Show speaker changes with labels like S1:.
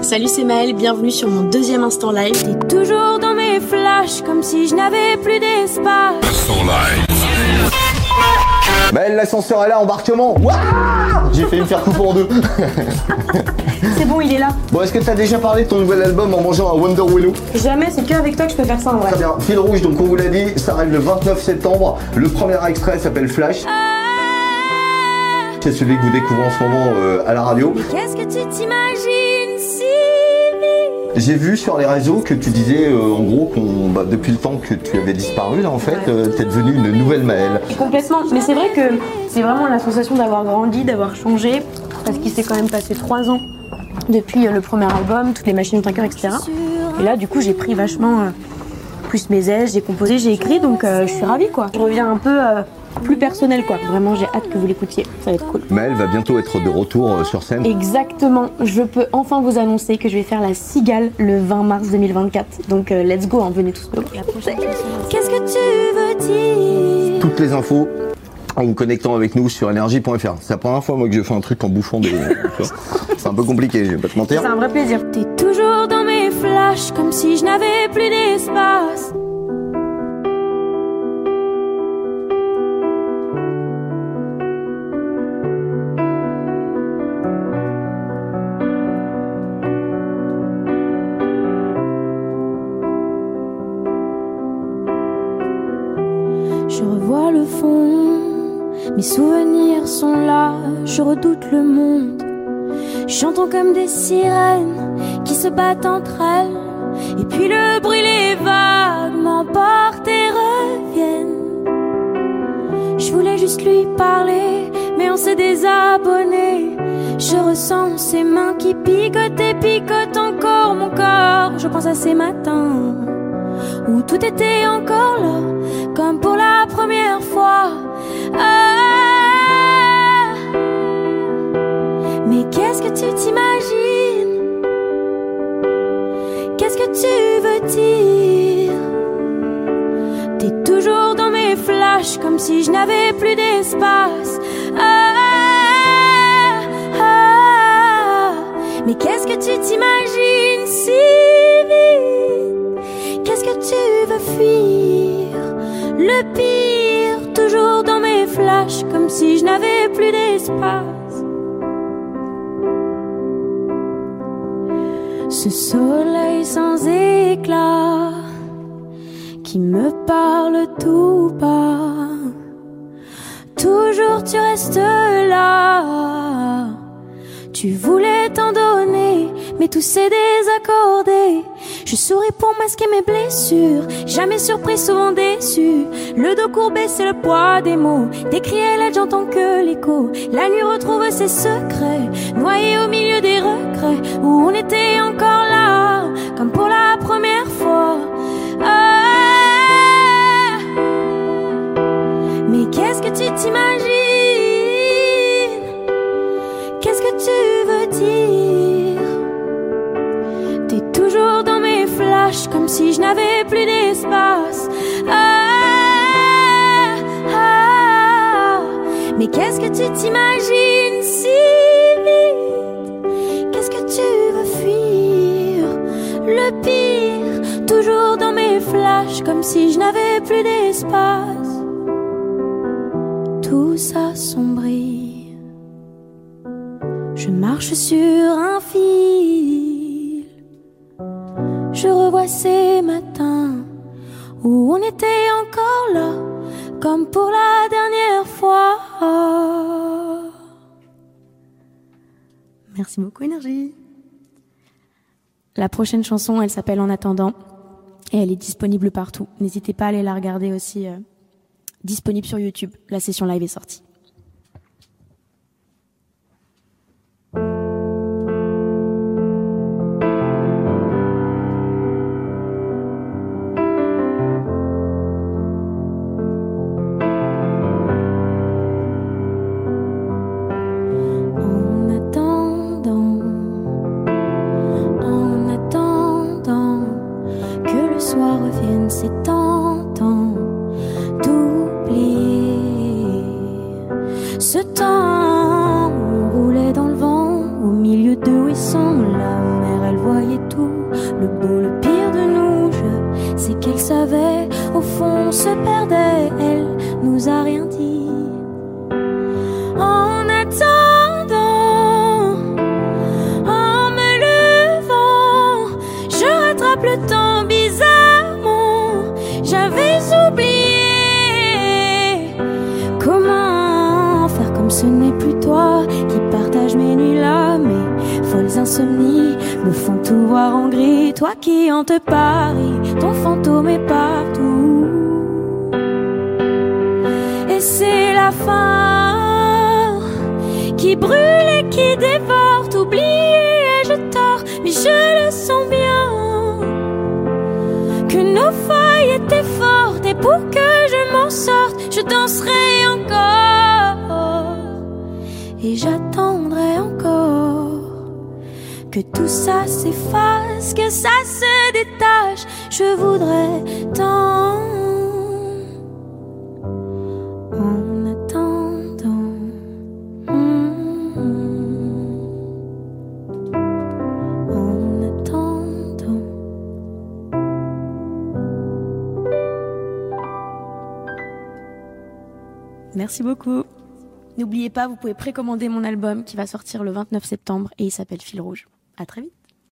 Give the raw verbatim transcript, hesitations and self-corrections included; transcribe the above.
S1: Salut, c'est Maëlle, bienvenue sur mon deuxième Instant Live.
S2: T'es toujours dans mes flashs, comme si je n'avais plus d'espace.
S3: Instant Live.
S4: Maëlle, l'ascenseur est là, embarquement. Waouh, j'ai failli me faire couper en deux.
S1: C'est bon, il est là.
S4: Bon, est-ce que t'as déjà parlé de ton nouvel album en mangeant un Wonder Willow?
S1: Jamais, c'est qu'avec toi que je peux faire ça en vrai.
S4: Très bien, fil rouge, donc on vous l'a dit, ça arrive le vingt-neuf septembre. Le premier extrait s'appelle Flash. C'est celui que vous découvrez en ce moment euh, à la radio.
S2: Qu'est-ce que tu t'imagines si
S4: J'ai vu sur les réseaux que tu disais euh, en gros qu'on, bah, depuis le temps que tu avais disparu là en fait,
S1: Ouais.
S4: euh, t'es devenue une nouvelle Maëlle.
S1: Complètement, mais c'est vrai que c'est vraiment la sensation d'avoir grandi, d'avoir changé, parce qu'il s'est quand même passé trois ans depuis euh, le premier album, toutes les machines de cœur, et cetera. Et là, du coup, j'ai pris vachement euh, plus mes aises, j'ai composé, j'ai écrit, donc euh, je suis ravie quoi. Je reviens un peu euh, plus personnel quoi. Vraiment, j'ai hâte que vous l'écoutiez, ça va être cool.
S4: Maëlle va bientôt être de retour euh, sur scène.
S1: Exactement, je peux enfin vous annoncer que je vais faire la Cigale le vingt mars deux mille vingt-quatre. Donc euh, let's go, hein, venez tous me voir.
S2: Qu'est-ce que tu veux dire?
S4: Toutes les infos en vous connectant avec nous sur énergie point f r. C'est la première fois moi que je fais un truc en bouffant des... C'est un peu compliqué, je vais pas te mentir.
S1: C'est un vrai plaisir.
S2: T'es toujours dans mes flashs, comme si je n'avais plus d'espace. Je revois le fond, mes souvenirs sont là, je redoute le monde. J'entends comme des sirènes qui se battent entre elles. Et puis le bruit, les vagues m'emportent et reviennent. Je voulais juste lui parler, mais on s'est désabonné. Je ressens ses mains qui picotent et picotent encore mon corps. Je pense à ces matins où tout était encore là, comme pour la première fois. Ah, mais qu'est-ce que tu t'imagines? Qu'est-ce que tu veux dire? T'es toujours dans mes flashs, comme si je n'avais plus d'espace. Ah, ah, mais qu'est-ce que tu t'imagines si vite? Qu'est-ce que tu veux fuir? Le pire, toujours dans mes flashs, comme si je n'avais plus d'espace. Ce soleil sans éclat qui me parle tout bas. Toujours tu restes là. Tu voulais t'en donner, mais tout s'est désaccordé. Je souris pour masquer mes blessures, jamais surpris, souvent déçu. Le dos courbé, c'est le poids des mots. Des cris et l'aide, j'entends que l'écho. La nuit retrouve ses secrets, noyé au milieu des regrets, où on était encore là, comme pour la première fois. Ah, mais qu'est-ce que tu t'imagines? Qu'est-ce que tu veux dire? T'es toujours dans mes flashs, comme si je n'avais plus d'espace. Ah, ah, mais qu'est-ce que tu t'imagines si vite? Qu'est-ce que tu veux fuir? Le pire, toujours dans mes flashs, comme si je n'avais plus d'espace. Tout s'assombrit. Je marche sur un fil. Je revois ces matins où on était encore là, comme pour la dernière fois.
S1: Merci beaucoup, Énergie. La prochaine chanson, elle s'appelle En attendant et elle est disponible partout. N'hésitez pas à aller la regarder aussi. Euh, disponible sur YouTube. La session live est sortie.
S2: C'est tentant d'oublier ce temps où on roulait dans le vent au milieu de où ils sont. La mer elle et tout, le beau, le pire de nous. Je sais qu'elle savait, au fond se perdait, elle nous a rien dit. En attendant, en me levant, je rattrape le temps bizarrement. J'avais oublié comment faire comme ce n'est plus toi qui partage mes nuits là. Mes folles insomnies me font tout voir en gris. Toi qui hantes Paris, ton fantôme est partout. Et c'est la fin qui brûle et qui dévore. T'oublier, ai-je tort? Mais je le sens bien que nos failles étaient fortes. Et pour que je m'en sorte, je danserai encore et j'attendrai encore que tout ça s'efface, que ça se détache. Je voudrais tant. En attendant, mmh, en attendant.
S1: Merci beaucoup. N'oubliez pas, vous pouvez précommander mon album qui va sortir le vingt-neuf septembre et il s'appelle Fil Rouge. À très vite.